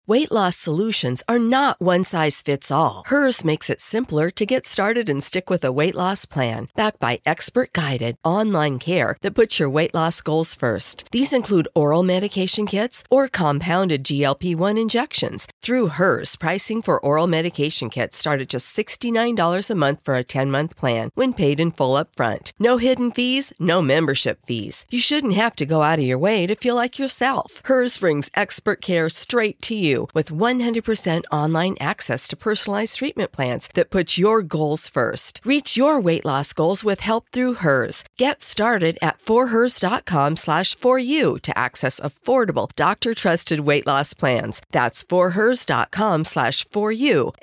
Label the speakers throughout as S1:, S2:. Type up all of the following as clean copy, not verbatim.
S1: Weight loss solutions are not one size fits all. Hers makes it simpler to get started and stick with a weight loss plan, backed by expert-guided online care that puts your weight loss goals first. These include oral medication kits or compounded GLP-1 injections. Through Hers, pricing for oral medication kits start at just $69 a month for a 10-month plan when paid in full up front. No hidden fees, no membership fees. You shouldn't have to go out of your way to feel like yourself. Hers brings expert care straight to you with 100% online access to personalized treatment plans that put your goals first. Reach your weight loss goals with help through Hers. Get started at forhers.com/4u to access affordable, doctor-trusted weight loss plans. That's forhers.com/4u,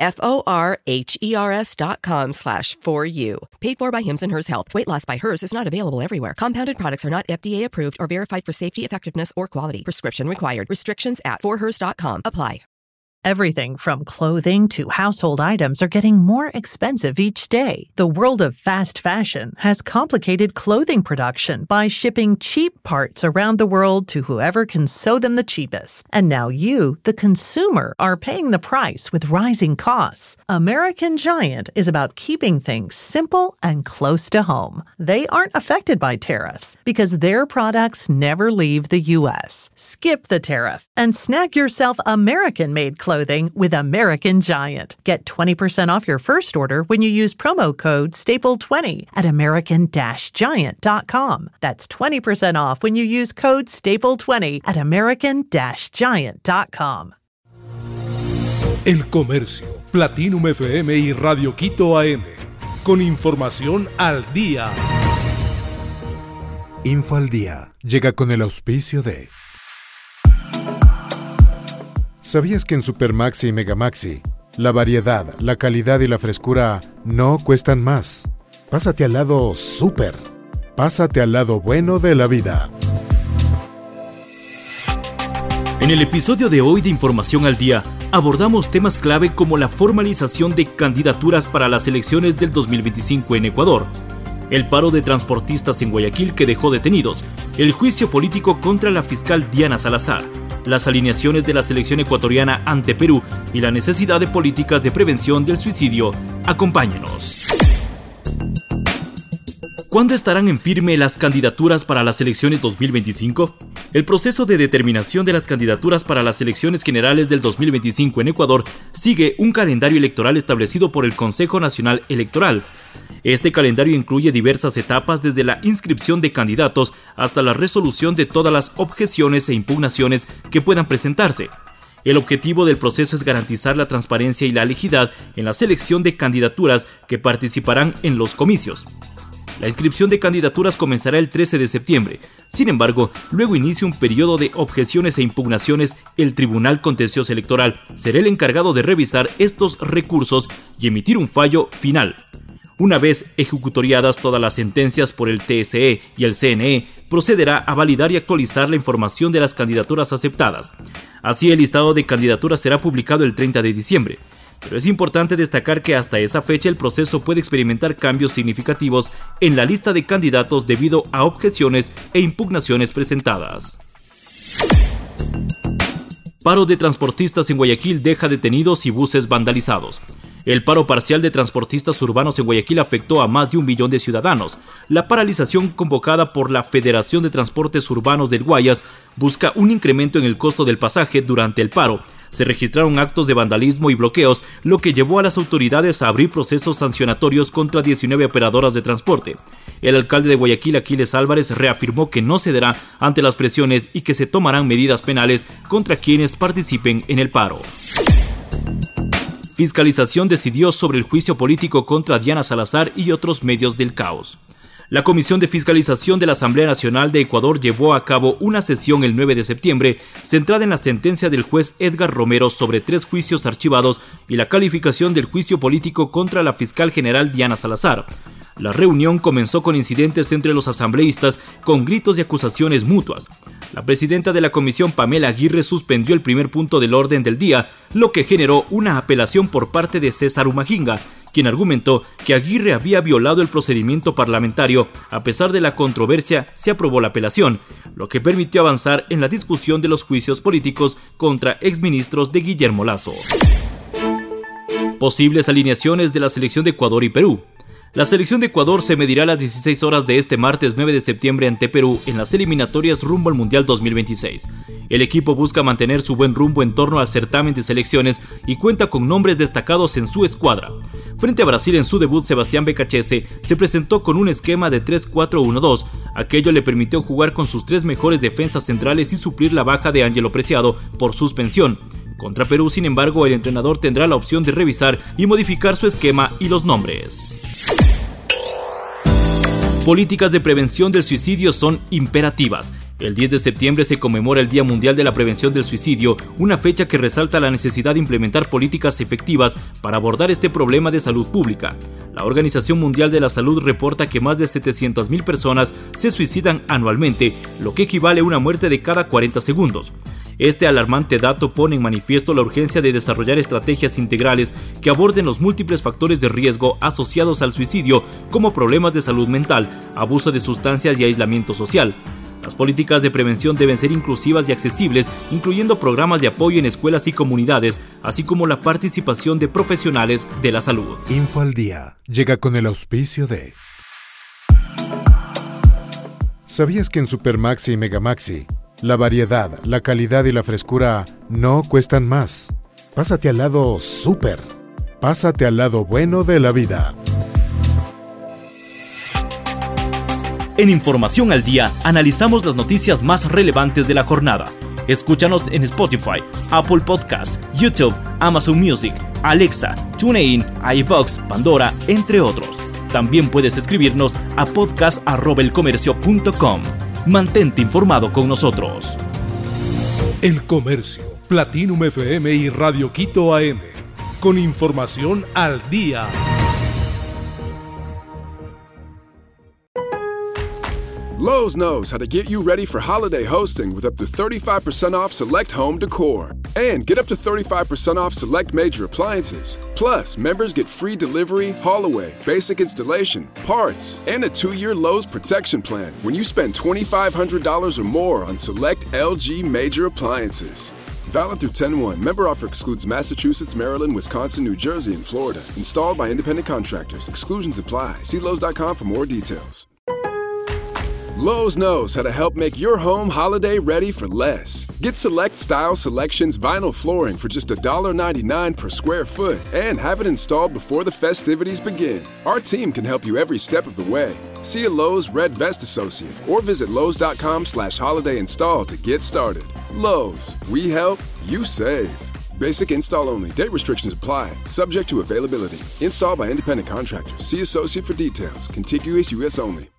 S1: forhers.com/4u. Paid for by Hims and Hers Health. Weight loss by Hers is not available everywhere. Compounded products are not FDA approved or verified for safety, effectiveness, or quality. Prescription required. Restrictions at forhers.com apply.
S2: Everything from clothing to household items are getting more expensive each day. The world of fast fashion has complicated clothing production by shipping cheap parts around the world to whoever can sew them the cheapest. And now you, the consumer, are paying the price with rising costs. American Giant is about keeping things simple and close to home. They aren't affected by tariffs because their products never leave the U.S. Skip the tariff and snag yourself American-made clothing with American Giant. Get 20% off your first order when you use promo code STAPLE20 at American-Giant.com. That's 20% off when you use code STAPLE20 at American-Giant.com.
S3: El Comercio, Platinum FM y Radio Quito AM. Con información al día. Info al Día llega con el auspicio de... ¿Sabías que en Supermaxi y Megamaxi la variedad, la calidad y la frescura no cuestan más? Pásate al lado súper. Pásate al lado bueno de la vida.
S4: En el episodio de hoy de Información al Día, abordamos temas clave como la formalización de candidaturas para las elecciones del 2025 en Ecuador, el paro de transportistas en Guayaquil que dejó detenidos, el juicio político contra la fiscal Diana Salazar, las alineaciones de la selección ecuatoriana ante Perú y la necesidad de políticas de prevención del suicidio. Acompáñenos. ¿Cuándo estarán en firme las candidaturas para las elecciones 2025? El proceso de determinación de las candidaturas para las elecciones generales del 2025 en Ecuador sigue un calendario electoral establecido por el Consejo Nacional Electoral. Este calendario incluye diversas etapas desde la inscripción de candidatos hasta la resolución de todas las objeciones e impugnaciones que puedan presentarse. El objetivo del proceso es garantizar la transparencia y la legalidad en la selección de candidaturas que participarán en los comicios. La inscripción de candidaturas comenzará el 13 de septiembre. Sin embargo, luego inicia un periodo de objeciones e impugnaciones. El Tribunal Contencioso Electoral será el encargado de revisar estos recursos y emitir un fallo final. Una vez ejecutoriadas todas las sentencias por el TSE y el CNE, procederá a validar y actualizar la información de las candidaturas aceptadas. Así, el listado de candidaturas será publicado el 30 de diciembre. Pero es importante destacar que hasta esa fecha el proceso puede experimentar cambios significativos en la lista de candidatos debido a objeciones e impugnaciones presentadas. Paro de transportistas en Guayaquil deja detenidos y buses vandalizados. El paro parcial de transportistas urbanos en Guayaquil afectó a más de 1 millón de ciudadanos. La paralización convocada por la Federación de Transportes Urbanos del Guayas busca un incremento en el costo del pasaje durante el paro. Se registraron actos de vandalismo y bloqueos, lo que llevó a las autoridades a abrir procesos sancionatorios contra 19 operadoras de transporte. El alcalde de Guayaquil, Aquiles Álvarez, reafirmó que no cederá ante las presiones y que se tomarán medidas penales contra quienes participen en el paro. Fiscalización decidió sobre el juicio político contra Diana Salazar y otros medios del caos. La Comisión de Fiscalización de la Asamblea Nacional de Ecuador llevó a cabo una sesión el 9 de septiembre centrada en la sentencia del juez Edgar Romero sobre 3 juicios archivados y la calificación del juicio político contra la fiscal general Diana Salazar. La reunión comenzó con incidentes entre los asambleístas con gritos y acusaciones mutuas. La presidenta de la comisión, Pamela Aguirre, suspendió el primer punto del orden del día, lo que generó una apelación por parte de César Umajinga, quien argumentó que Aguirre había violado el procedimiento parlamentario. A pesar de la controversia, se aprobó la apelación, lo que permitió avanzar en la discusión de los juicios políticos contra exministros de Guillermo Lasso. Posibles alineaciones de la selección de Ecuador y Perú. La selección de Ecuador se medirá a las 16 horas de este martes 9 de septiembre ante Perú en las eliminatorias rumbo al Mundial 2026. El equipo busca mantener su buen rumbo en torno al certamen de selecciones y cuenta con nombres destacados en su escuadra. Frente a Brasil en su debut, Sebastián Becachese se presentó con un esquema de 3-4-1-2. Aquello le permitió jugar con sus 3 mejores defensas centrales y suplir la baja de Ángelo Preciado por suspensión. Contra Perú, sin embargo, el entrenador tendrá la opción de revisar y modificar su esquema y los nombres. Políticas de prevención del suicidio son imperativas. El 10 de septiembre se conmemora el Día Mundial de la Prevención del Suicidio, una fecha que resalta la necesidad de implementar políticas efectivas para abordar este problema de salud pública. La Organización Mundial de la Salud reporta que más de 700.000 personas se suicidan anualmente, lo que equivale a una muerte de cada 40 segundos. Este alarmante dato pone en manifiesto la urgencia de desarrollar estrategias integrales que aborden los múltiples factores de riesgo asociados al suicidio, como problemas de salud mental, abuso de sustancias y aislamiento social. Las políticas de prevención deben ser inclusivas y accesibles, incluyendo programas de apoyo en escuelas y comunidades, así como la participación de profesionales de la salud.
S3: Info al Día llega con el auspicio de... ¿Sabías que en Supermaxi y Megamaxi la variedad, la calidad y la frescura no cuestan más? Pásate al lado súper. Pásate al lado bueno de la vida.
S4: En Información al Día, analizamos las noticias más relevantes de la jornada. Escúchanos en Spotify, Apple Podcasts, YouTube, Amazon Music, Alexa, TuneIn, iVoox, Pandora, entre otros. También puedes escribirnos a podcast@elcomercio.com. Mantente informado con nosotros.
S5: El Comercio, Platinum FM y Radio Quito AM. Con información al día.
S6: Lowe's knows how to get you ready for holiday hosting with up to 35% off select home decor. And get up to 35% off select major appliances. Plus, members get free delivery, haul away, basic installation, parts, and a 2-year Lowe's protection plan when you spend $2,500 or more on select LG major appliances. Valid through 10/1. Member offer excludes Massachusetts, Maryland, Wisconsin, New Jersey, and Florida. Installed by independent contractors. Exclusions apply. See Lowe's.com for more details. Lowe's knows how to help make your home holiday ready for less. Get Select Style Selections vinyl flooring for just $1.99 per square foot and have it installed before the festivities begin. Our team can help you every step of the way. See a Lowe's Red Vest associate or visit Lowe's.com/holiday install to get started. Lowe's, we help, you save. Basic install only. Date restrictions apply. Subject to availability. Installed by independent contractors. See associate for details. Contiguous U.S. only.